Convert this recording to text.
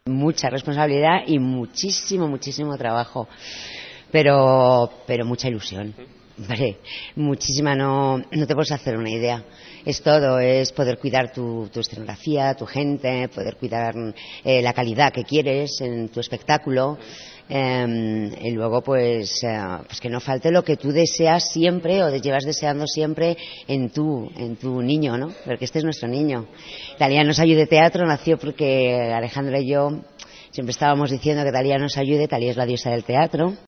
Mucha responsabilidad y muchísimo trabajo, pero mucha ilusión. Vale, muchísima, no te puedes hacer una idea. Es todo, es poder cuidar tu escenografía, tu gente, poder cuidar la calidad que quieres en tu espectáculo, y luego pues que no falte lo que tú deseas siempre o llevas deseando siempre en tu niño, ¿no? Porque este es nuestro niño. Talía Nos Ayude Teatro nació porque Alejandra y yo siempre estábamos diciendo que Talía nos ayude. Talía es la diosa del teatro.